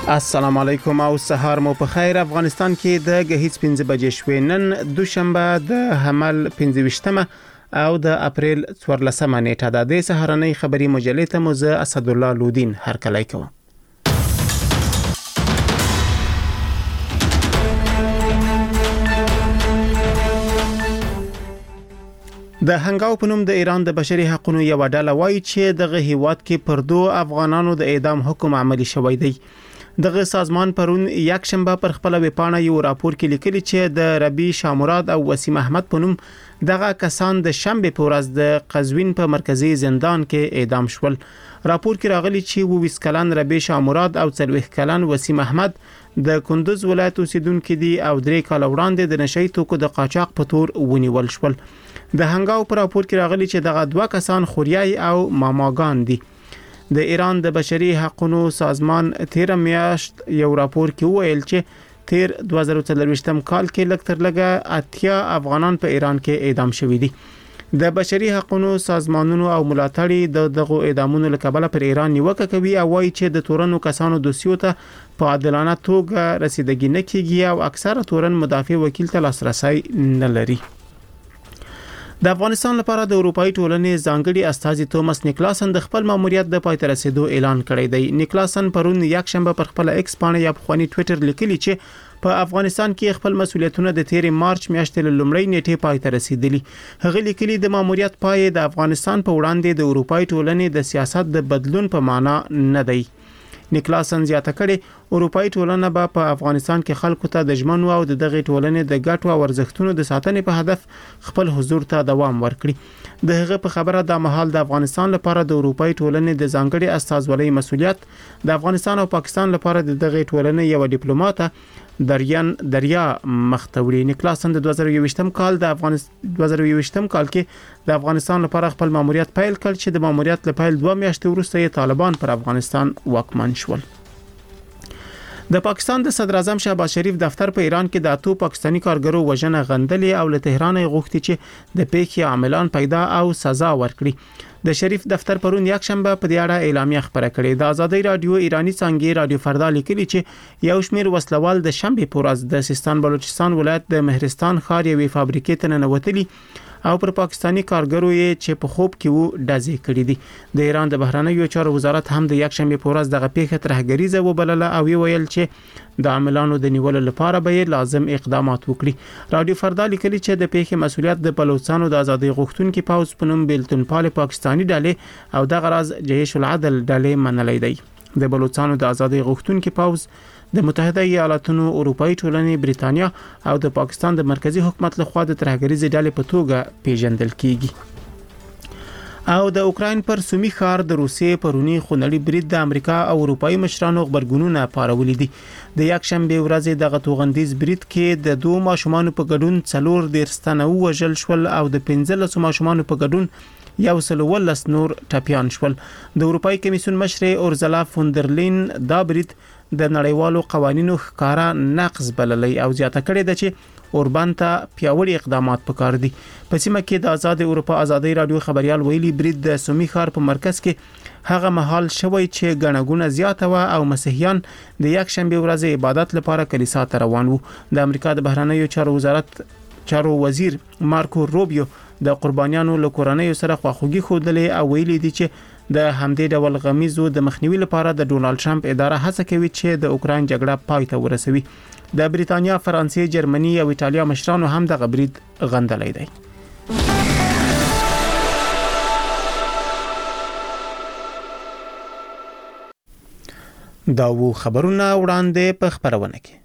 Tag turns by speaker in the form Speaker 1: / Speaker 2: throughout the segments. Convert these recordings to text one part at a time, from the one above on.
Speaker 1: السلام علیکم او سهار مو په خیر. افغانستان کې د غهیڅ 15 بجې شوې. نن دوشنبه د حمل 15مه او د اپریل 14مه نیټه ده. د سهارنۍ خبری مجلې ته مو زه اسد الله لودین هرکلی کوم. د هنګاو په نوم د ایران د بشري حقوقو یو ډله وایي چې دغه هیواد کې پر 2 افغانانو د اعدام حکم عملی شوی دی. دغه سازمان پرون یک شنبه پر خپل ویبپاڼه یو راپور کې لیکلی چې د ربی شامراد او وسیم احمد په نوم دغه کسان د شنبه په ورځ د قزوین په مرکزی زندان کې اعدام شول. راپور کې راغلی چې 20 کلن ربی شامراد او 40 کلن وسیم احمد د کندوز ولایت اوسیدونکو دي او 3 کال وړاندې د نشئی توکو د قاچاق په تور ونیول شول. د هنګاو پر راپور کې راغلی چې دغه 2 کسان خوریای او ماماګان دي. د ایران د بشري حقوقو سازمان 13 میاشت یو راپور کې ویل چې تیر 2023م کال کې لکتر لګه 80 افغانان په ایران کې اعدام شوي دي. د بشري حقوقو سازمانونو او ملاتړي دغه اعدامونو لکبله پر ایران نیوکه کوي او وايي چې د تورنو کسانو دوسیو ته په عادلانه توګه رسیدګي نه کیږي او اکثره تورن مدافع وکیل ته لاسرسي نه لري. د افغانستان لپاره د اروپאי ټولنې ځانګړي استازي توماس نیکلاسن د خپل ماموریت د پای ته رسیدو اعلان کړی دی. نیکلاسن پرون یک شنبه پر خپل ایکس باندې یا خواني ټوئیټر لیکلی چې په افغانستان کې خپل مسولیتونه د 13 مارچ میاشتې لومړی نیټه پای ته رسیدلی. هغه لیکلی د ماموریت پای د افغانستان په وړاندې د اروپאי ټولنې د سیاست د بدلون په معنا نه دی. نیکلاسن زیاته کړي اروپאי ټولنه به په افغانستان کې خلکو ته د ژمنو او دغه ټولنې د ګټو او ارزښتونو د ساتنې په هدف خپل حضور ته دوام ورکړي. دغه په خبره د مهال د افغانستان لپاره د اروپאי ټولنې د ځانګړي استازولۍ مسولیت د افغانستان او پاکستان لپاره د دغه ټولنې یو ډیپلوماټ دریا مختوری. نیکلاسن د 2020م کال کې د افغانستان لپاره خپل ماموریت پیل کړ چې د ماموریت لپاره 2 میاشتې وروسته طالبان پر افغانستان واکمن شول. د پاکستان د صدر اعظم شهباز شریف دفتر په ایران کې د 8 پاکستانی کارګرو وژنه غندلې او له تهران غوښتي چې د پیښې عاملان پیدا او سزا ورکړي. د شریف دفتر پرون یک شنبه په دې اړه اعلامیه خبره کړې. د آزادۍ رادیو ایرانی څنګه رادیو فردا لیکلی چې یو شمیر وسلوال د شنبه په ورځ د سیستان بلوچستان ولایت د مهرستان ښار یوې فابریکې ته ننوتلي او پر پاکستانی کارګرو یې چې په خوب کې وو ډزې کړې دي. د ایران د بهرنیو چارو وزارت هم د یک شنبه په ورځ دغه پیښه ترهګریزه وبلله او ویل چې د عاملانو د نیولو لپاره به لازم اقدامات وکړي. رادیو فردا لیکلی چې د پیښې مسولیت د بلوچستان د ازادۍ غوښتونکو پاوز په نوم بیلتون پال پاکستانی ډلې او د غرض جيش العدل ډلې منلې دی. د بلوچستان د ازادۍ غوښتونکو پاوز د متحده ایالاتونو اروپאי ټولنې بریتانیا او د پاکستان د مرکزی حکومت لخوا د ترهګریزې ډلې په توګه پیژندل کیږي. او د اوکراین پر سومي ښار د روسیې پرونی خونړی برید د امریکا او اروپאי مشرانو خبرګونونه پارولې دي. د یک شنبه ورځ د غتوغندیز برید کې د 2 ماشومان په ګډون 4 ستنه وژل شول او د 15 ماشومان په ګډون یو سلول نور ټپیان شول. د اروپאי کمیسیون مشر اورزلا فوندرلین دا برید د نړیوالو قوانینو ښکارا نقض بللی او زیاته کړې ده چې اوربان ته پیاوړي اقدامات پکار دي. په سیمه کې د آزاد اروپا آزادۍ رادیو خبريال ویلي برید د سومي ښار په مرکز کې هغه محل شوی چې غنغونه زیاته و او مسیحیان د یک شنبه ورځ عبادت لپاره کلیسا ته روان وو. د امریکا د بهرنیو چارو وزیر مارکو روبیو د قربانیانو له کورنۍ سره خواخوږي خوده او ویلي دي چې د همدې ډول غمیزو د مخنیوي لپاره د ډونالد ټرمپ اداره هڅه کوي چې د اوکراین جګړه پای ته ورسوي. د بریتانیا، فرانسې، جرمني او ایتالیا مشرانو هم د غبرید غندلې دی. دا وو خبرونه وړاندې په خبرونه کې.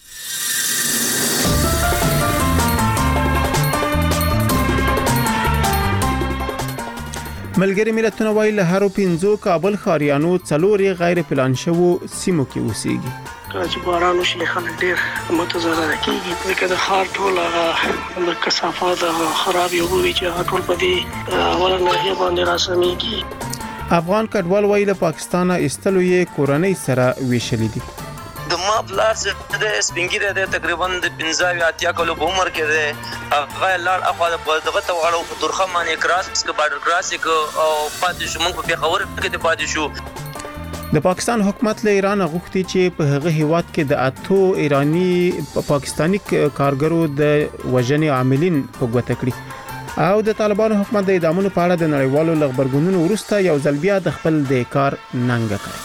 Speaker 1: ملګری ملتونه وایي له هرو 15 کابل ښاریانو 4 غیر پلان شوو سیمو کې اوسېږي.
Speaker 2: چې باران وشي خلک ډېر متضرر کیږي. لکه د ښار ټول هغه د کثافات او خراب یو وی چې ټول په دې اوله ناحیه باندې راسمېږي.
Speaker 1: افغان کډوال وایي له پاکستانه ایستلو یې کورنۍ سره ویشلې دي.
Speaker 3: د ما بلار چې د سپینګیره د تقریبا د 15-80 کلو په عمر کې ده هغه لار اخوا دغه ته واړو په درخه باندې کراس کې بارډر کراس کې او پاتې شو موږ په پیښور کې ته پاتې شو.
Speaker 1: د پاکستان حکومت له ایران غوښتي چې په هغه هیواد کې د اتو ایرانی پاکستانی کارګرو د وژنې عاملین په ګوته کړي او د طالبانو حکومت د اعدامونو په اړه د نړیوالو لغبرګونونو وروسته یو ځل بیا د خپل د کار ننګ کړ.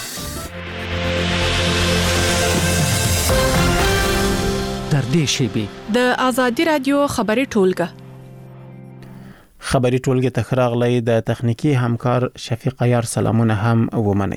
Speaker 4: تر دې شیبې
Speaker 5: د آزادي رادیو خبري ټولګه
Speaker 1: خبري ټولګه تخراغلې د تخنیکی همکار شفیق عیار سلامونه هم ومني.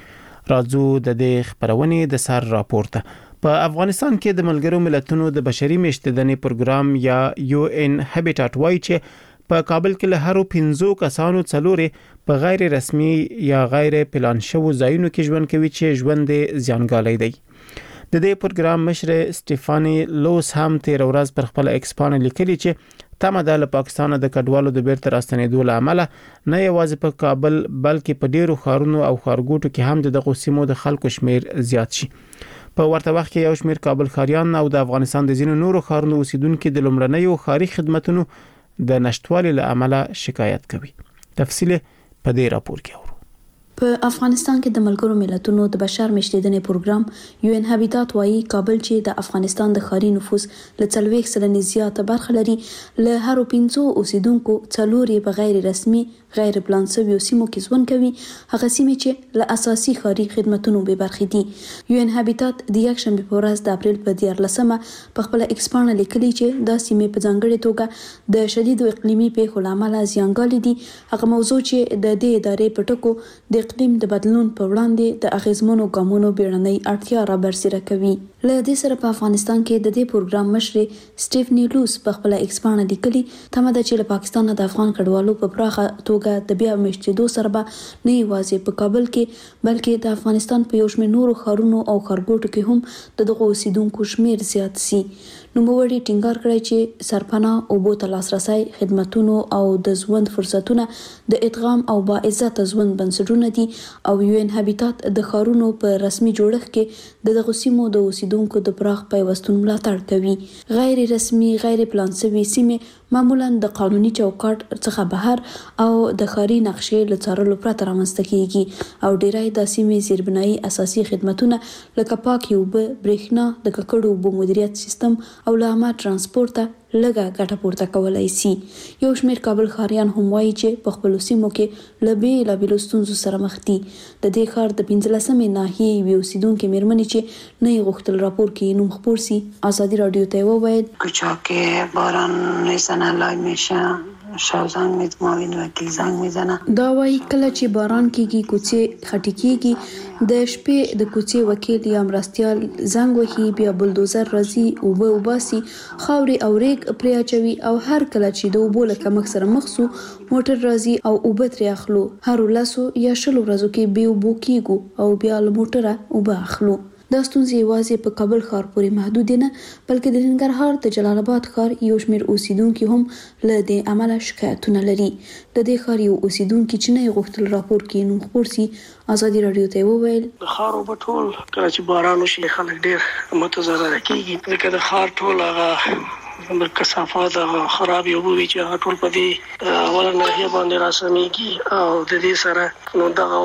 Speaker 1: راځو د دې خبرونه د سر راپورته. په افغانستان کې د ملګرو ملتونو د بشري میشتېدنې پروګرام یا UN Habitat وایي چې په کابل کې له هرو 15 کسانو څلورې په غیر رسمي یا غیر پلان شوو ځایونو کې ژوند کوي چې ژوند زیانګالي دی. د دې پروګرام مشر سټيفاني لوس هم تیر ورځ پر خپل ایکس باندې لیکلي چې تمه د پاکستان د کډوالو د بیرته راستنېدو لامل نه یوازې په کابل بلکې په ډیرو ښارونو او ښارګوټو کې هم د سیمو د خلکو شمیر زیات شي. په ورته وخت کې یو شمیر کابل ښاریان او د افغانستان د ځینو نورو ښارونو اوسیدونکو د لومړنیو ښاري خدماتو د نشټوالي لامل شکایت کوي. تفصیل په دې راپور کې
Speaker 6: په افغانستان کې د ملګرو ملتونو د بشر میشتېدنې پروګرام UN Habitat وايي کابل چې د افغانستان د ښاري نفوس له 40% زیاته برخه لري له هرو 15 اوسیدونکو څلورې په غیر رسمي غیر پلان شویو سیمو کې ژوند کوي هغه سیمې چې له اساسي ښاري خدماتو به برخې دي. UN Habitat د یکشنبه په ورځ د اپریل په 14مه په خپل ایکس باندې لیکلي چې د سیمې په ځانګړي توګه د شدید اقلیمي پیښو لامل زیانګالي دي. هغه موضوع چې د دې ادارې په ټکو د اقلیم د بدلون په وړاندې د اغیزمنو ګامونو بیړنۍ اړتیا را برسېره کوي. له دې سره په افغانستان کې د دې پروګرام مشر سټيفني لوس په خپل ایکس باندې لیکلي تمه ده چې له پاکستان د افغان کډوالو په پراخه توګه د بیا میشتېدو سره به نه یوازې په کابل کې بلکې د افغانستان په یو شمېر نورو ښارونو او ښارګوټو کې هم دغه اوسیدونکو شمیر زیات شي. نوموړي ټینګار کړی چې سرپناه اوبو ته لاسرسي خدماتونو او د ژوند فرصتونه د ادغام او باعزت ژوند بنسټونه دي او UN Habitat د ښارونو په رسمي جوړښت کې دغه سیمو د اوسیدونکو د پراخ پیوستون ملاتړ کوي. غیر رسمي غیر پلان شوی سیمې معمولا د قانوني چوکاټ څخه بهر او د ښاري نقشې له څارلو پرته رامنځته کیږي او ډیری د سیمې زیربنایي اساسي خدماتونه لکه پاکي اوبه، برېښنا، د ککړو اوبو مدیریت سیستم او لامه ترانسپورت لږه ګټه پورته کولای شي. یو شمېر کابل ښاریان هم وایي چې په خپل سیمو کې له بیلابېلو ستونزو سره مخ دي. د دې ښار د 15مې ناحیې یوې اوسیدونکې مېرمنې چې نه یې غوښتل راپور کې نوم خپور سي آزادی رادیو ته وویل
Speaker 7: کوچا کې باران میزنه لای میشه شازنگ میزماوین وکیل زنگ میزنه.
Speaker 6: دا وایي کله چې باران کېږي کوڅې خټې کېږي د شپې د کوڅې وکیل یا مرستیال زنګ وهي بیا بلدوزر راځي اوبه وباسي خاورې او ریګ پرې اچوي او هر کله چې د اوبو له کمښت سره مخ سو موټر راځي او اوبه ترې اخلو. هر لاسو یا شلو ورځو کې به اوبو کېږو او بیا له موټره اوبه اخلو. دا ستونزې یوازې په کابل ښار پورې محدود نه بلکې د ننګرهار د جلال آباد ښار یو شمېر اوسیدونکو هم له دې عمله شکایتونه لري. د دې ښار یو اوسیدونکو چې نه غوښتل راپور کې نوم خپور سي آزادی رادیو ته وویل
Speaker 2: د ښار په ټول کله چې باران وشي خلک ډېر متضرر کیږي ځکه د ښار ټول هغه د کثافات خراب یو وی چې ټول په دې اوله ناحیه باندې راسميږي او د دې سره نو دغه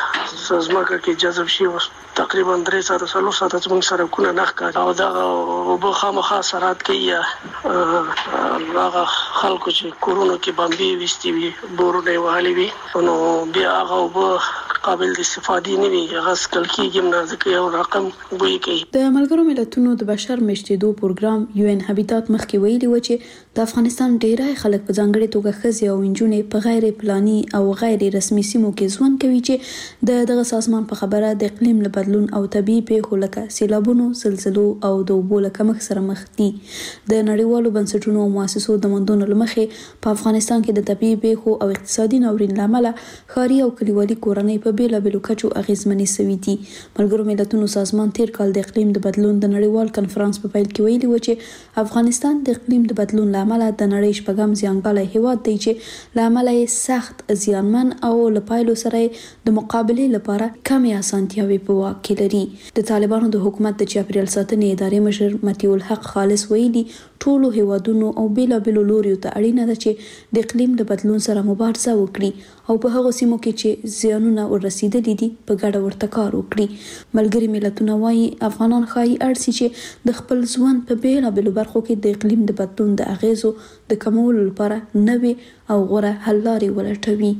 Speaker 2: وب زمکه کې جذب شي تقریبا 3 ساعته زموږ سره نه ښکاري او دغه وب خامخا سرات کوي هغه خلکو چې کورونو کې بمبي وستي وي بورونه وهلي وي نو بیا هغه وب قابل د استفادې نه وي هغه سکل کېږي نه ځکه یو رقم وی کوي.
Speaker 6: د ملګرو ملتونو د بشر میشتېدو پروګرام UN Habitat مخکې ویلي و چې د افغانستان ډیری خلک په ځانګړي توګه ښځې او نجونې په غیر پلاني او غیر رسمي سیمو کې ژوند کوي چې دغه سازمان په خبره د اقلیم له بدلون او طبيعي پیښو لکه سیلابونو، زلزلو او د اوبو له کمښت سره مخ دي. د نړیوالو بنسټونو او مؤسسو د موندنو لمخې په افغانستان کې د طبيعي پیښو او اقتصادي ناورین لامل ښاري او کلیوالي کورنۍ په بیلابېلو کچو اغیزمنې شوي دي. ملګرو ملتونو سازمان تیر کال د اقلیم د بدلون د نړیوال کنفرانس په پیل کې ویلي و چې افغانستان د اقلیم د بدلون لامل د نړۍ شپږم زیانګالی هیواد دی چې لامل سخت زیانمن او لپایلو سره د مقابله لپاره کمې اسانتیاوي په واک کې لري. د طالبانو د حکومت د چاپیریال ساتنې ادارې مشر متي الحق خالص ویلي ټولو هیوادونو او بیلابېلو لوریو ته اړینه ده چې د اقلیم د بدلون سره مبارزه وکړي او په هغو سیمو کې چې زیانونه ورسېدلي دي په ګډه ورته کار وکړي. ملګري ملتونه وايي افغانان ښایي اړ سي چې د خپل ژوند په بیلابېلو برخو کې د اقلیم د بدلون د اغیزو د کمولو لپاره نوې او غوره حل لارې ولټوي.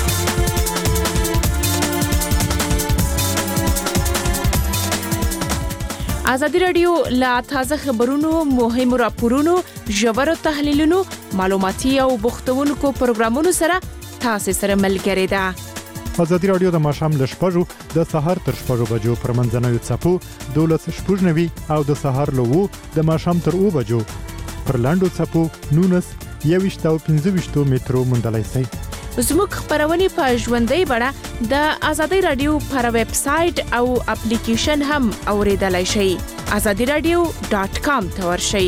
Speaker 5: ازادي رادیو لا تازه خبرونو، مهمو راپورونو، ژورو تحلیلونو، معلوماتي او بوختونکو پروګرامونو سره تاسو سره ملګری ده.
Speaker 8: ازادي رادیو د ماښام ل 6:00 د سهار تر 6:00 بجو پر منځنوي څپو 12:90 او د سهار له 2 د ماښام تر 2 بجو پر لاندو څپو 19 او 15 مترو مندلای سي.
Speaker 5: زموږ خبرونه په ژوندۍ بڼه د ازادي رادیو پر ویب سټ او اپلیکیشن هم اوریدلای شئ. azadiradio.com ته ورشئ.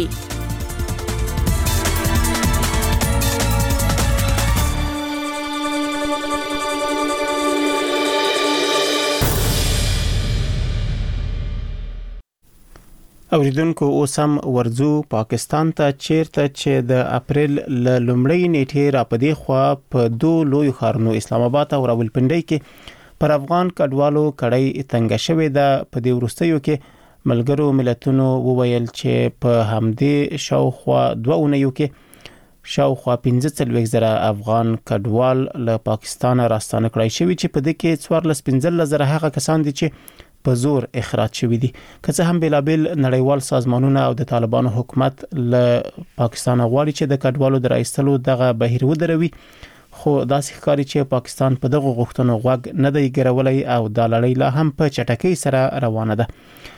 Speaker 1: اوریدونکو اوس هم ورځو پاکستان ته چیرته چې د اپریل ل لومړۍ نیټې را پدې خوا په دوه لوی ښارونو اسلام آباد او راولپنډۍ کې پر افغان کډوالو کړۍ تنګ شوې ده. په دې وروستیو کې ملګرو ملتونو وویل چې په همدې شاوخوا 2 اونیو کې شاوخوا 15,000 افغان کډوال له پاکستان راستانه کړای شوی چې په دې کې 14,000 هغه کسان دي چې په زور اخراج شوی دي. که څه هم بیلابل نړیوال سازمانونه او د طالبانو حکومت له پاکستان غواړي چې د کډوالو د راایستلو دغه بهیر ودروي، خو داسې ښکاري چې پاکستان په دغه غوښتنو غوږ نه دی ګرولای او د لړۍ لا هم په چټکۍ سره روانه ده.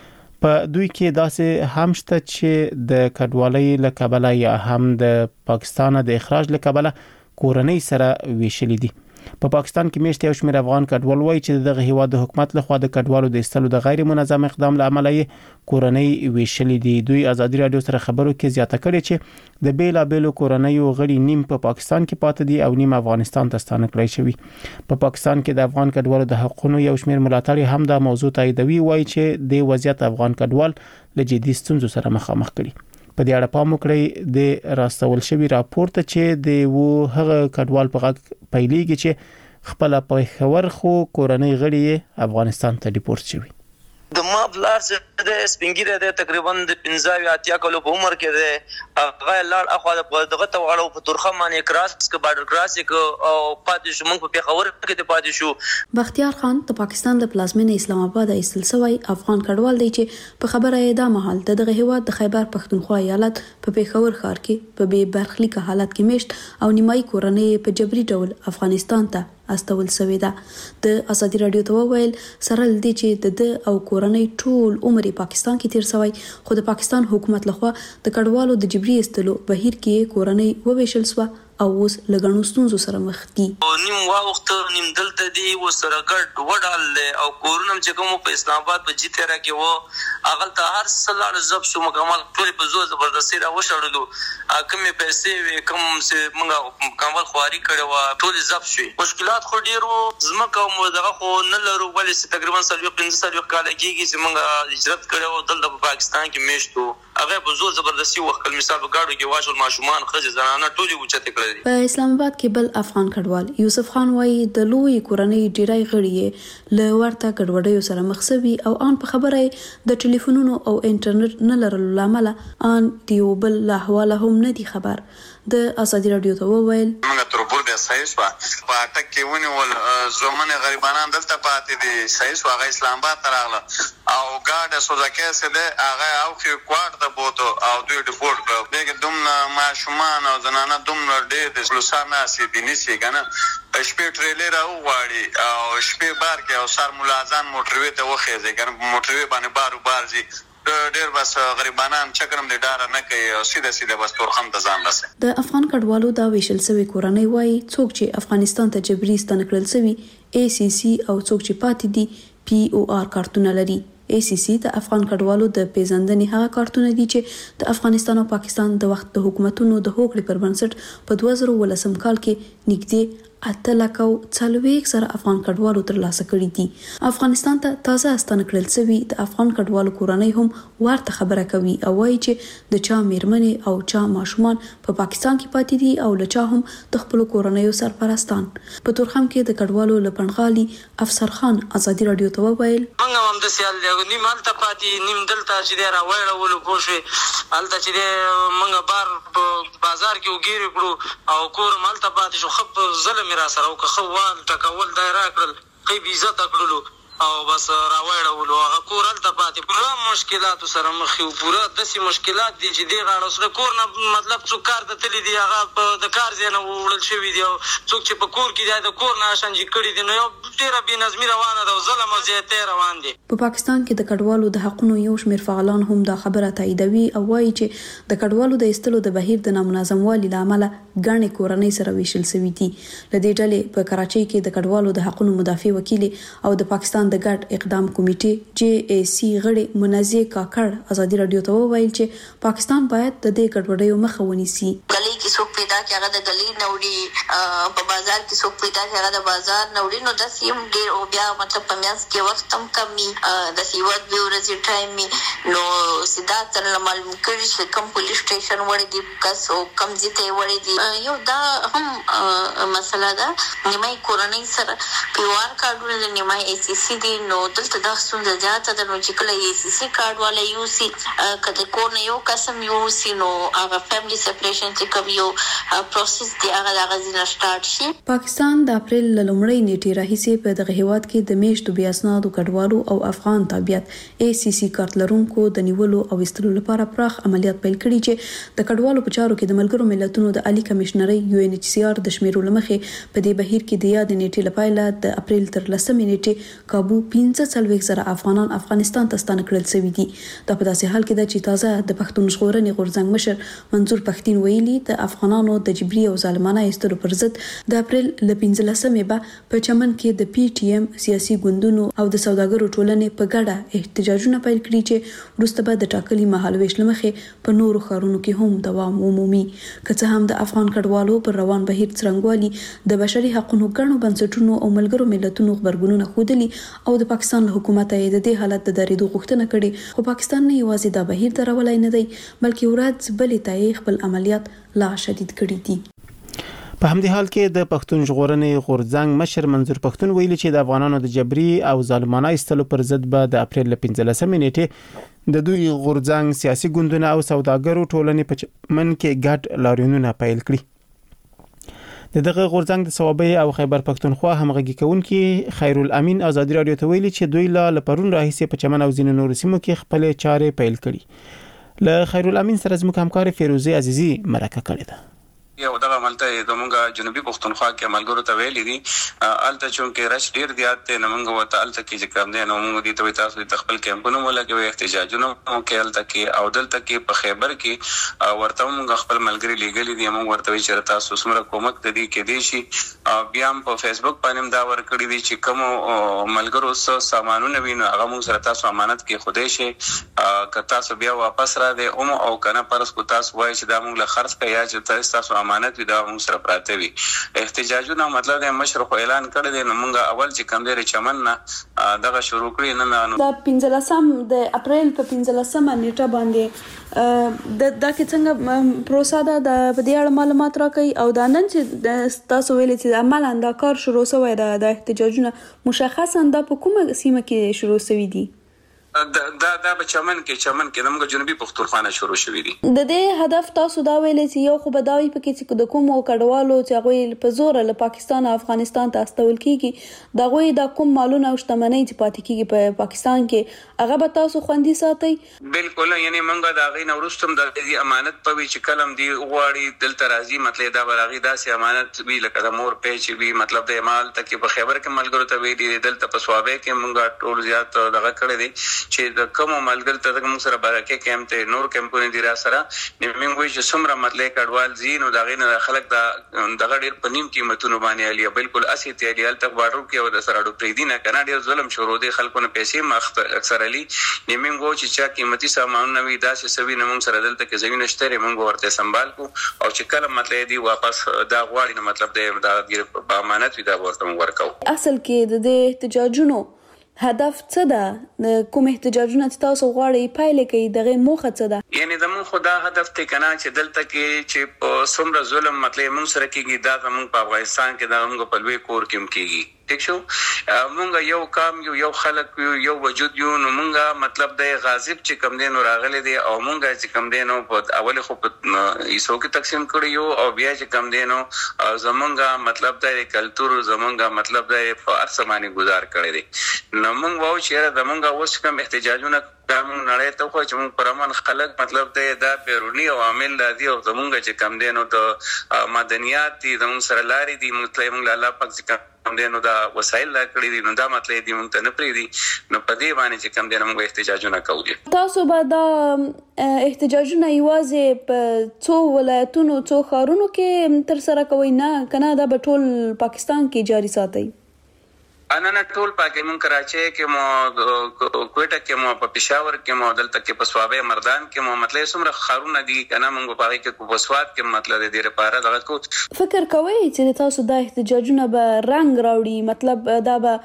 Speaker 1: په دوی کې داسې هم شته چې د کډوالۍ له کبله یا هم د پاکستان د اخراج له کبله کورنۍ سره ویشلې دي. په پاکستان کې میشته یو شمېر افغان کډوال وایي چې دغه هیواد د حکومت لخوا د کډوالو د ایستلو د غیر منظم اقدام له امله کورنۍ ویشلې دي. دوی ازادي رادیو سره خبرو کې زیاته کړې چې د بیلابېلو کورنۍ غړي نیم په پاکستان کې پاتې دي او نیم افغانستان ته ستانه کړی شوی. په پاکستان کې د افغان کډوالو د حقوقو یو شمېر ملاتړي هم دا موضوع تاییدوي، وایي چې د وضعیت افغان کډوال له جدي ستونزو سره مخامخ کړي. په دې اړه پام وکړئ د راستول شوی راپور ته چې د هغه کډوال په غږ پیلېږي چې خپل پېښور خو کورنۍ غړي افغانستان ته ډیپورت شوی.
Speaker 3: د ما بلار چې د سپینګیره د تقریبا د 15 کلو په عمر کې ده هغه لار اخو دغه ته وړو په ترخه باندې کراس ک بارډر کراس ک او پاتې شو موږ په پیښور کې ته پاتې شو.
Speaker 6: بختیار خان د پاکستان د پلازمینې اسلام آباد ایستل شوی افغان کډوال دی چې په خبره یې دا مهال دغه هیواد د خیبر پښتونخوا ایالت په پیښور ښار کې په بې برخلیک حالت کې میشت او نیمایي کورنۍ په جبري ډول افغانستان ته استول شوې ده. د ازادي رادیو ته وویل سره لدی چې د او کورنۍ ټول عمر پاکستان کې تیر شوی، خو د پاکستان حکومت لخوا د کډوالو د جبري استلو بهیر کې کورنۍ وویشل شو او اوس لګڼو ستونزو سره مخ دي.
Speaker 3: نیم وخت نیم دلته دی و سره ګډ وډال او کورونم چې کوم په اسلام آباد په جیته را کې وو اغل ته هر سلار زب شو مکمل ټول په زو زبردستي را وشړلو کومې پیسې وي کوم چې موږ مکمل خواري کړو ټول زب شوي. مشکلات خو ډیرو زمکه مو دغه خو نه لرو ولې تقریبا 15 کال کېږي چې موږ هجرت کړو دلته په پاکستان کې میشتو هغه په زو زبردستي وخت مثال په گاډو کې واښول ماشومان خځې زنانه ټول وچته
Speaker 6: په اسلام آباد کې بل افغان کډوال یوسف خان وایي د لوی کورنۍ ډیری غړي له ورته ګډوډیو سره مخ شوي او ان په خبره د ټلیفونونو او انټرنیټ نه لرلو لامل ان دیو بل له حواله هم نه دي خبر. د ازادي رادیو ته وویل
Speaker 9: موږ تر بورډه سایس په اټک کې ونیول زمونه غریبانان دلته پاتې دي سایس واغ اسلام آباد تراغله او ګاډه سوزکه سه ده هغه او کې کوارت ته بوته او دوی ډیپورت کړ دغه دومره ماشومان او زنانه دومره ډېر د سلوسانه سي دي نشي کنه شپې ټریلر او واړي او شپې بار کې او سر ملازم موټروي ته وخېځي کنه موټروي باندې بارځي ډېر بس غریبانان چکرم دې ډار نه کوي او سیده بس تورخم ته ځان رسي.
Speaker 6: د افغان کډوالو دا ویشل سوي کورنۍ وایي څوک چې افغانستان ته جبري ستنه کړل سوي ACC او څوک چې پاتې دي POR کارتونه لري. ACC د افغان کډوالو د پیژندنې هغه کارتونه دي چې د افغانستان او پاکستان د وخت د حکومتونو د هوکړې پر بنسټ په 2019 کال کې نږدې 8,40,000 افغان کډوالو ترلاسه کړي دي. افغانستان ته تازه استانه کړل شوی د افغان کډوالو کورنۍ هم ورته خبره کوي او وایي چې د چا میرمنې او چا ماشومان په پاکستان کې پاتې دي او لچا هم د خپل کورنۍ سرپرستان. په تورخم کې د کډوالو لپنغالي افسر خان ازادي رادیو ته وویل
Speaker 10: موږ هم د سیال نیم هلته پاتې نیم دلته چې دی راوړلو پوه شوې هلته چې دی موږ بار په بازار کې وګیرې کړو او کور هم هلته پاتې شو. ښه په ظلم یې را سره وکړه ښه وال ټکول دا یې راکړل ښه بې عزته کړلو او بس راوړلو هغه کور هلته پاتې پوره مشکلاتو سره مخ یو پوره داسې مشکلات دي چې دې غاړه اوس د کور نه مطلب څوک کار ته تللي دي هغه د کار ځای نه وړل شوي دي او څوک چې په کور کې دی د کور نه اشنجي کړي دي نو یو ډېره بېنظمي روانه ده او ظلم او زیاتی روان دي.
Speaker 6: په پاکستان کې د کډوالو د حقونو یو شمېر فعالان هم دا خبره تاییدوي او وایي چې د کډوالو د ایستلو د بهیر د نامنظموالي له امله ګڼې کورنۍ سره ویشل شوي دي. له دې ډلې په کراچۍ کې د کډوالو د حقونو مدافع وکیل او د پاکستان د ګډ اقدام کمیټې JAC غړي منزه کاکړ ازادي رادیو ته وویل چې پاکستان باید د دې ګډوډیو مخه ونیسي.
Speaker 11: غلي کې څوک پیدا کې هغه د غلي نوړي په بازار کې څوک پیدا کې هغه د بازار نوړي نو د سیم ډیر او بیا مطلب په میاس کې وخت هم کمی د سیوت به ورځي ټایم نو سیدا تر معلوم کړي چې کوم پولیس سټیشن وړي دي کس او کم ځته وړي دي یو دا هم مسله ده. نیمای کورنۍ سره پیوار کارډونه د نیمای ACC دي نو دلته دا څنګه زیاته د نو چې کله ACC کارډ والا یوسي کله کور نه یو قسم یوسي نو هغه فیملی سپریشن چې کوم یو پروسس دی هغه د غزنه سٹارټ شي.
Speaker 6: پاکستان د اپریل لومړۍ نیټې راهیسې په دغه هیواد کې د میشتو بیا اسنادو کډوالو او افغان تابعیت ACC کارت لرونکو د نیولو او ایستلو لپاره پراخ عملیات پیل کړي چې د کډوالو په چارو کې د ملګرو ملتونو د عالی کمشنري UNHCR د شمیرو لمخې په دې بهیر کې د یاد نیټې لپاره د اپریل تر 10 نیټې کابو 15,000 افغانان افغانستان ته ستانه کړل شوي دي. دا په داسې حال کې ده چې تازه د پښتون ژغورنې غورځنګ مشر منظور پښتين ویلي د افغانانو د جبري او ظالمانه ایستلو پر ضد د اپریل ل 15مې به په چمن کې د PTM سیاسي ګوندونو او د سوداګرو ټولنې په ګډه احتجاجونه پیل کړي چې وروسته به د ټاکلي مهالويش لمخې په نورو ښارونو کې هم دوام ومومي. که څه هم د افغان کډوالو پر روان بهیر څرنګوالي د بشري حقوقو ګڼو بنسټونو او ملګرو ملتونو خبرګونونه خودلي او د پاکستان له حکومت یې د دې حالت د درېدو غوښتنه کړې خو پاکستان نه یوازې دا بهیر درولای نه دی بلکې ورځ بلې ته خپل عملیات لا شدید کړي دي.
Speaker 1: په همدې حال کې د پښتون ژغورنې غورځنګ مشر منظور پښتون ویلي چې د افغانانو د جبري او ظالمانه ایستلو پر ضد به د اپریل ل 15مې نیټې د دوی غورځنګ سیاسي ګوندونه او سوداګرو ټولنې په من کې ګډ لاریونونه پیل کړي. دغه غورځنګ د صوابۍ او خیبر پښتونخوا همغږي کوونکي خیرالامین ازادي رادیو ته ویلي چې دوی لا لپرون راهیسې په چمن او ځینو نورو سیمو کې خپل چارې پیل کړي. له خیرالامین سره زموږ همکار فیروزه عزیزی مرکه کړې ده.
Speaker 12: یو دغه عملته د مونږه جنوبي پښتونخوا کې عملګرو ته ویلي دي الته چونکې رش ډیر زیات دی نو مونږ وته الته کې چې کوم دی نو مونږ دې ته تاسو د خپل کیمپونو ولګوي احتجاجونه کې الته کې او دلته کې په خیبر کې ورته مونږ خپل ملګری لګلې دي مونږ ورته چې تاسو سمره کومک ته دي کې دي شي بیا په فیسبوک باندې دا ورکړی دي چې کوم ملګرو سره سامانونه ویني هغه مونږ سره تاسو امانت کې خوده شي که تاسو بیا واپس را دي او کنه پرس کو تاسو وایي چې دا مونږ له خرڅ کیا چې تاسو امانت وي دا موږ سره پراته وي احتجاجونه مطلب د مشر خو اعلان کړی دی نو موږ اول چې کم دی چمن نه دغه شروع کړی نه
Speaker 6: دا 15 د اپریل په 15مه نیټه باندې د کې څنګه پروسه ده د دې اړه معلومات راکړي او دا نن چې تاسو ویلي چې عملاً دا کار شروع شوی د احتجاجونه مشخصا د کومه سیمه کې شروع شوی دي
Speaker 12: دا په چمن کې موږ جنوبي پښتونخوا نه شروع شوې دي.
Speaker 6: د دې هدف تاسو دا ویلې چې یو خو بداوی پکې چې د کوم کډوالو چې هغه په زور له پاکستان او افغانستان ته استول کیږي دا غوي د کوم مالونه او شتمنۍ چې پاتې کیږي په پاکستان کې هغه به تاسو خوندي ساتي.
Speaker 12: بالکل یعنی موږ دا غي نورستم د دې امانت په وی چې کلم دی غواړي دلته راځي مطلب دا براغي داسې امانت وی لکه د مور پیچ وی مطلب د مال تکي په خبر کې ملګرو ته وی دي دلته په صوابه کې موږ ټول زیات دغه کړی دي چې د کوم ملګر ته د موږ سره برکه کېم ته نور کمپونی دی را سره نیمنګ وی چې څومره مطلب کډوال زین او دغه نه خلک دغه ډیر پنیم قیمتونو باندې علي بالکل اسی ته علي تک بارو کې او د سره ډو پری دی نه کنه ډیر ظلم شروع دي خلکو نه پیسې مخ اکثر علي نیمنګ وو چې چا قیمتي سامان نوي داسې سوي نه موږ سره دلته کې زمين شته موږ ورته سنبال کو او چې کله مطلب دی واپس دا غواړي نو مطلب دی دا په امانت وي دا ورته ورکو.
Speaker 6: اصل کې د احتجاجونو هدف څه ده؟ کوم احتجاجونه تاسو غواړئ پایله کوي دغه موخه څه ده؟
Speaker 12: یعنی د مون خدا هدف ته کنه چې دلته کې چې په څومره ظلم مطلب موږ سره کېږي دا زموږ په افغانستان کې دا موږ په لوی کور کې کېږي. ٹھیک شو مونږ یو کام یو خلک یو وجود یو نو مونږه مطلب د غاضب چې کم دین راغلي دي او مونږه چې کم دین په اول خو په ایسو کې تقسیم کړی یو او بیا چې کم دین زمونږه مطلب د کلچر زمونږه مطلب د ارسمانی گزار کړی دي نو مونږ وو چې زمونږه اوس کوم احتجاجونه کوم نړۍ ته خو چې مونږ پرمن خلک مطلب د بیرونی عوامل دي او زمونږه چې کم دین او د مدنیات دي زمونږ سره لاري دي مطلب مونږ الله پاک ځکه کم دینو دا وسایل لا کړی دي نو دا مطلب دی مونږ ته نه پری دي نو په دې باندې چې کم دینو موږ احتجاجونه کوو.
Speaker 6: تاسو به دا احتجاجونه یوازې په څو ولایتونو څو ښارونو کې تر سره کوي نه کنه دا په ټول پاکستان کې جاری ساتي؟
Speaker 12: انا ټول پاکستان مون کراچي کې مو کوټه کې مو په پېښور کې مو دلته کې په صوابه مردان کې مو مطلب څومره خارونه دي کنه مونږ په هغه کې په وسوات کې مطلب دې لپاره دغه کو
Speaker 6: فکر کوي چې تاسو د احتجاجونه به رنگ راوړي مطلب دا به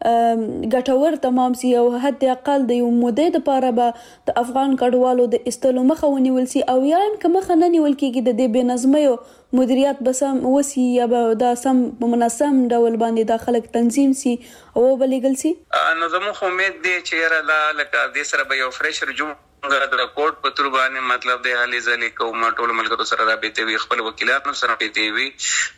Speaker 6: ګټور تمام سي او حد اقل د یو مودې لپاره به د افغان کډوالو د استلو مخه ونیول سي او یا هم مخه نه نیول کېږي د دې بنظمي مدیریت بسم وسی یا به دا سم منظم ډول باندې داخله تنظیم سي او بلګل سي.
Speaker 12: نو زموږ امید دی چې را لکه دې سره به یو فرش رجوع د کوټ په تر باندې مطلب د حالي ځلې کوم ټول ملګرو سره رابطه وي خپل وکیلانو سره رابطه وي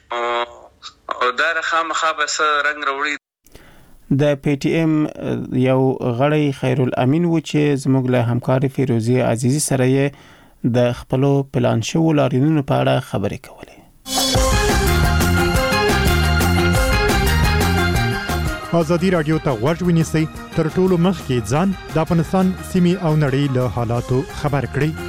Speaker 12: او دا خامخا بس رنگ وروړي.
Speaker 1: د پی ټی ایم یو غړی خیر الامین و چې زموږ له همکار فیروزی عزیزی سره یې د خپل پلان شو لارینونو په اړه خبرې کولې.
Speaker 8: ازادي رادیو ته غوږ ونیسئ تر ټولو مخکې ځان د افغانستان سیمې او نړۍ له حالاتو خبر کړئ.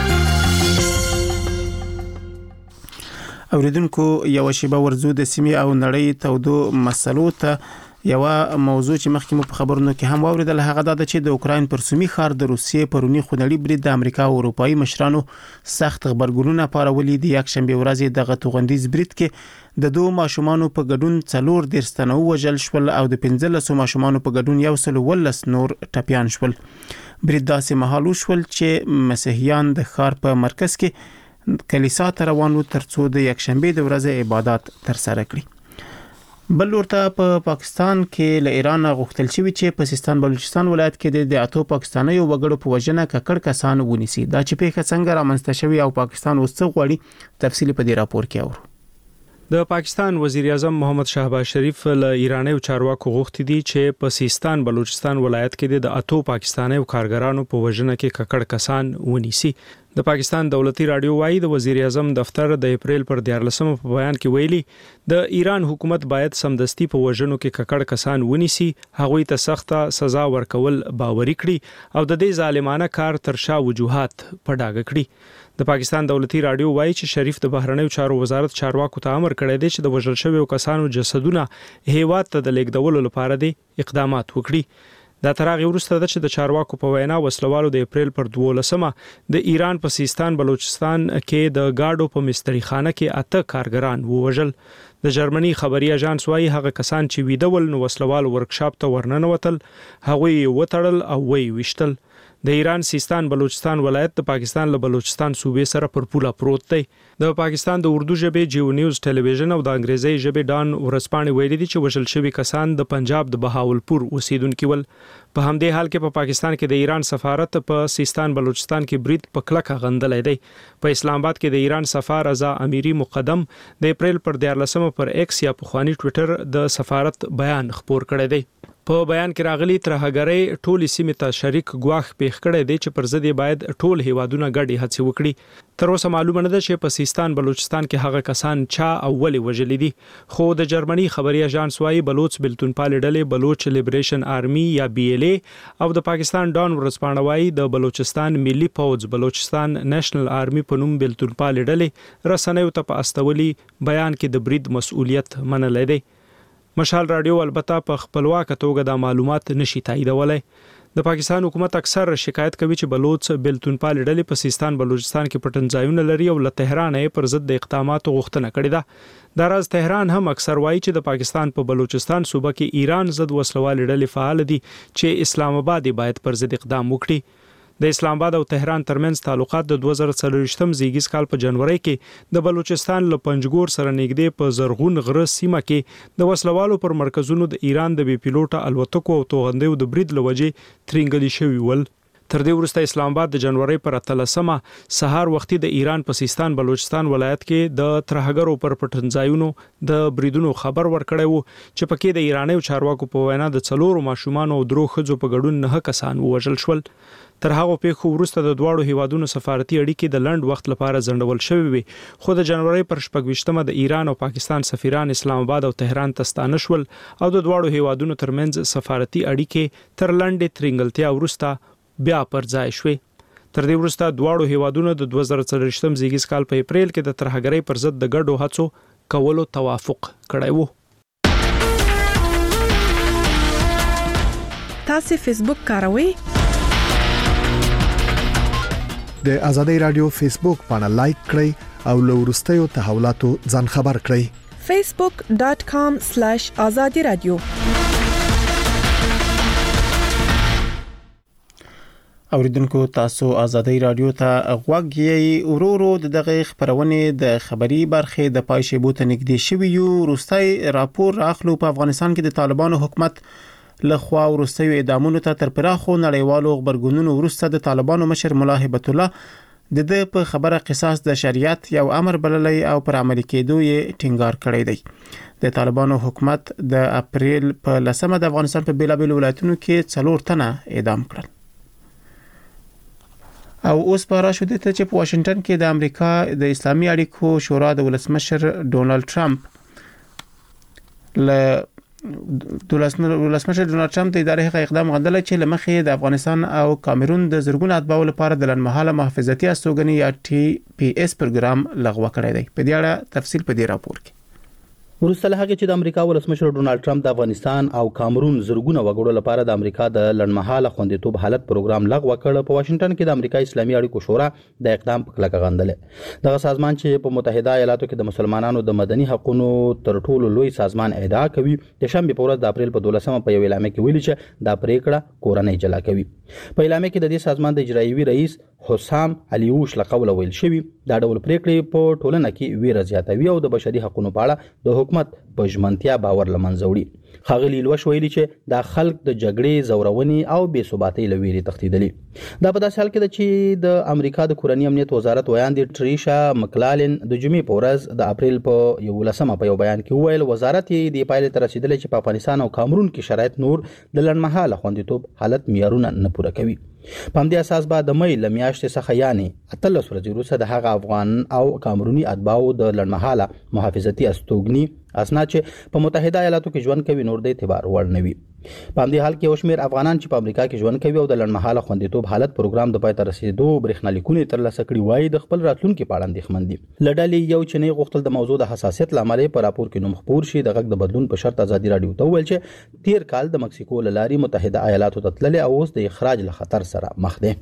Speaker 1: اوریدونکو یو شیبه ورزو د سیمې او نړۍ تودو مسلو ته یو موضوع چې مخکې مو په خبرونو کې هم واوریدل هغه دا چې د اوکراین پر سومي ښار د روسیې پرونی خونړي برید د امریکا او اروپאי مشرانو سخت خبرګونونه پارولي د یک شنبه ورځ د غتوغندیز برید کې د دوه ماشومانو په ګډون 4 تنه وژل شول او د 15 ماشومانو په ګډون 112 نور ټپيان شول. برید داسې مهال شول چې مسیحیان د ښار په مرکز کې کلیسا ته روان وو ترڅو د یک شنبه د ورځې عبادت تر سره کړي. بل ورته په پاکستان کې له ایران غوښتل شوی چې په سیستان بلوچستان ولایت کې د اتو پاکستانیو وګړو په وژنه ککړ کسان ونیسي. دا چې په څنګه رامنځته شوی او پاکستان اوس څه غواړي تفصیلی په دې راپور کې اورو.
Speaker 13: د پاکستان وزیر اعظم محمد شهباز شریف له ایرانیو چارواکو غوښتي دي چې په سیستان بلوچستان ولایت کې د اتو پاکستانیو کارګرانو په وژنه کې ککړ کسان ونیسي. د پاکستان دولتي رادیو وايي د وزیر اعظم دفتر د اپریل پر 14 په بیان کې ویلي د ایران حکومت باید سمدستي په وژنو کې ککړ کسان ونیسي، هغوی ته سخته سزا ورکول باوري کړي او د دې ظالمانه کار تر شا وجوهات په ډاګه کړي. د پاکستان دولتي رادیو وايي چې شریف د بهرنیو چارو وزارت چارواکو ته امر کړی دی چې د وژل شویو کسانو جسدونه هیواد ته د لیږدولو لپاره دي اقدامات وکړي. دا تر هغه وروسته چې د چارواکو په وینا وسلوالو د اپریل پر 12 د ایران په سیستان بلوچستان کې د گاډو په مستری خانه کې 8 کارګران ووژل. د جرمني خبري اژانس وايي هغه کسان چې ویډول نو وسلوال ورکشاپ ته ورننوتل هغوی وټړل او وی وشتل. د ایران سیستان بلوچستان ولایت د پاکستان له بلوچستان صوبې سره پر پوله پروت دی. د پاکستان د اردو ژبې جیو نیوز ټلویزیون او د انګریزي ژبې ډان ورسپانې ویلي دي چې وژل شوی کسان د پنجاب د بهاولپور اوسیدونکو ول. په همدې حال کې په پاکستان کې د ایران سفارت په سیستان بلوچستان کې برید په کلکه غندلې دی. په اسلام آباد کې د ایران سفیر رضا امیری مقدم د اپریل پر 14 پر ایکس یا په خواني ټوئیټر د سفارت بیان خپور کړی دی. په بیان کې راغلي ترهګرۍ ټولې سیمې ته شریک ګواښ پیښ کړی دی چې پر ضد باید ټول هیوادونه ګډې هڅې وکړي. تر اوسه معلومه نه ده چې په سیستان بلوچستان کې هغه کسان چا او ولې وژلي دي، خو د جرمني خبري اژانس وايي بلوچ بلتونپال ډلې بلوچ لیبریشن آرمي یا BLA او د پاکستان ډان ورځپاڼه وايي د بلوچستان ملي پوځ بلوچستان نېشنل آرمي په نوم بلتونپال ډلې رسنیو ته په استولي بیان کې د برید مسؤلیت منلای دی. مشال رادیو البته په خپلواکه توګه د معلومات نشي تاییدولای. د پاکستان حکومت اکثر شکایت کوي چې بلوچ بلتونپال ډلې په سیستان بلوچستان کې پټنځایونه لري او له تهران یې پر ضد د اقداماتو غوښتنه کړې ده. د راز تهران هم اکثر وایي چې د پاکستان په بلوچستان صوبه کې ایران ضد وسلوال ډلې فعال دي چې اسلام آباد باید پر ضد اقدام وکړي. د اسلام آباد او تهران ترمنځ تعلقات د 2023م زیږیز کال په جنوري کې د بلوچستان له پنجګور سره نږدې په زرغون غره سیمه کې د وسلوالو پر مرکزونو د ایران د بي پیلوټه الوتکو او توغندیو د برید لوجې ترنګلي شوی ول. تر دې وروسته اسلام آباد د جنوري پر 13مه سهار وختي د ایران په سیستان بلوچستان ولایت کې د ترهګرو پر پټنځایونو د بریدونو خبر ورکړی وو چې پکې د ایراني چارواکو په وینا د 4 ماشومان او 2 ښځو په ګډون 9 کسان وژل شول. تر هغه پیښو وروسته د دواړو هیوادونو سفارتي اړیکې د لنډ وخت لپاره ځنډول شوې وي، خو د جنوري پر 28مه د ایران او پاکستان سفیران اسلام آباد او تهران ته ستانه شول او د دواړو هیوادونو ترمنځ سفارتي اړیکې تر لنډې ترنګلتیا وروسته بیا پر ځای شوې. تر دې وروسته دواړو هیوادونو د 2023م زیږیز کال په اپریل کې د ترهګرۍ پر ضد د ګډو هڅو کولو توافق کړی وو.
Speaker 14: تاسو فیسبوک کاروئ؟
Speaker 15: د آزادۍ رادیو فیسبوک باندې لایک کړئ او له وروستیو تحولاتو ځان خبر کړئ.
Speaker 14: facebook.com/azadi radio.
Speaker 1: اوریدونکو تاسو آزادۍ رادیو ته غوږ یې ورورو دغه خبرونه د خبري برخه د پایشبو ته نږدې شوی یو. روستای راپور راخلو په افغانستان کې د طالبانو حکومت لخوا ورستیو اعدامونو ته تر پراخو نړیوالو خبرګونونو وروسته د طالبانو مشر ملا هیبت الله د په خبره قصاص د شریعت یو امر بللی او پر عملي کېدو یې ټینګار کړی دی. د طالبانو حکومت د اپریل په 10مه د افغانستان په بیلابیل ولایتونو کې 4 تنه اعدام کړل. او اوس په راشد ته چې په واشنگټن کې د امریکا د اسلامي اړیکو شورا د ولسمشر ډونالد ټرمپ ولسمشر ډونالد ټرمپ د ادارې هغه اقدام غندل چې لمخې د افغانستان او کامرون د زرګونو اتباعو لپاره د لنډمهاله محافظتي استوګنې یا TPS پروګرام لغوه کړی دی. په دې اړه تفصیل په دې راپور کې.
Speaker 16: وروسته له هغه چې د امریکا ولسمشر ډونالد ټرمپ د افغانستان او کامرون زرګونه وګړو لپاره د امریکا د لنډمهاله خوندیتوب حالت پروګرام لغوه کړ، په واشنگټن کې د امریکا اسلامي اړیکو شورا د اقدام په کلکه غندل. دغه سازمان چې په متحده ایالاتو کې د مسلمانانو د مدني حقوقو تر ټولو لوی سازمان ادعا کوي، د شنبه په ورځ د اپریل په 12مه په یو اعلامیه کې ویلي چې دا پریکړه کورنۍ جلا کوي. په اعلامیه کې د دې سازمان د اجرایوي رئیس حسام علیوش لقوله ویل شوی دا ډول پریکړې په ټولنه کې ویره زیاتوي او د بشري حقوقو په اړه د حکومت په ژمنتیا باور لمنځه وړي. ښاغلي لوش ویلي چې دا خلک د جګړې زورونې او بې ثباتۍ له ویرې تښتېدلي. دا په داسې حال کې ده چې د امریکا د کورني امنیت وزارت ویاندې ټریشا مکلالن د جمعې په ورځ د اپریل په 11مه په یو بیان کې وویل وزارت یې د پایلې ته رسېدلی چې په افغانستان او کامرون کې شرایط نور د لنډمهاله خوندیتوب حالت معیارونه نه پوره کوي. په همدې اساس به د مې له میاشتې څخه یعنې 18 ورځې وروسته د هغه افغان او کامروني اتباعو د لنډمهاله محافظتي استوګنې اسناد چې په متحده ایالاتو کې ژوند کوي نور د اعتبار وړ نه وي. په همدې حال کې یو شمېر افغانان چې په امریکا کې ژوند کوي او د لنډمهاله خوندیتوب حالت پروګرام د پای ته رسیدو برېښنالیکونه ترلاسه کړي وایي د خپل راتلونکي په اړه اندېښمن دي. له ډلې یو چې نه غوښتل د موضوع د حساسیت له امله په راپور کې نوم خپور شي د غږ د بدلون په شرط ازادي رادیو ته وویل چې تیر کال د مکسیکو له لارې متحده ایالاتو ته تللی او اوس د اخراج له خطر سره مخ دی.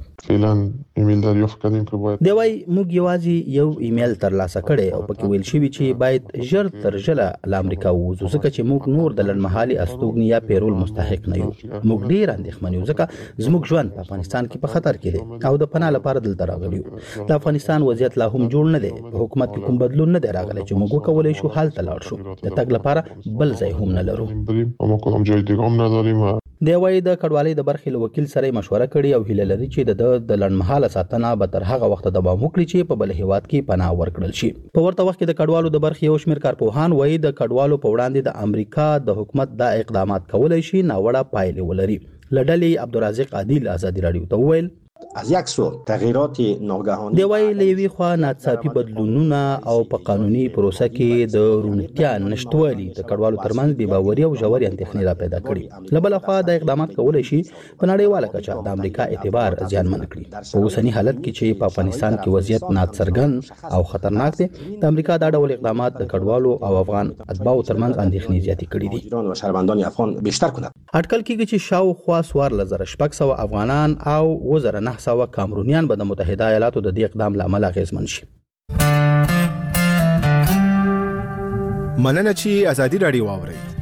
Speaker 16: دی وايي موږ یوازې یو ایمیل ترلاسه کړی او پکې ویل شوی چې باید ژر تر ژره له امریکا ووځو ځکه چې موږ نور د لنډمهالې استوګنې یا پیرول مستحق نه یو. موږ ډیر اندېښمن یو ځکه زموږ ژوند په افغانستان کې په خطر کې دی او د پناه لپاره دلته راغلی یو. د افغانستان وضعیت لا هم جوړ نه دی، په حکومت کې کوم بدلون نه دی راغلی چې موږ وکولی شو هلته لاړ شو. د تګ لپاره بل ځای هم نه لرو. دی وايي د کډوالۍ د برخې له وکیل سره مشوره کړې او هیله لري چې د لنډمهاله ساتنه به تر هغه وخت دوام وکړي چې په بل هیواد کې پناه ورکړل شي. په ورته وخت کې د کډوالو د برخې یو شمېر کارپوهان وايي د کډوالو په وړاندې د امریکا د حکومت د اقدامات کولای شي ناوړه پایلې ولري. لډلې عبدالرزاق عادل آزادي رادیو ته وویل
Speaker 17: از یک سو تغییرات ناگهانی
Speaker 16: دی وايي لوي خوا ناڅاپي بدلونونه او په قانوني پروسه کې د رونتیا نشټوالي د کډوالو ترمنځ بې باوري او ژورې اندېښنې را پیدا کړي. لبل خوا د اقدامات کولای شي په نړیواله کچه د امریکا اعتبار زیانمن کړي. په اوسنی حالت کې چې په افغانستان کې وضعیت ناڅرګند او خطرناک دی، د امریکا دا ډول اقدامات د کډوالو او افغان اتباعو ترمنځ اندېښنې زیاتې کړي دي. اټکل کېږي چې شاوخوا 14,600 افغانان او 9,900 کامرونیان به د متحده ایالاتو د دې اقدام لامل اغیزمن شي.
Speaker 18: مننه چې ازادي رادیو واوري.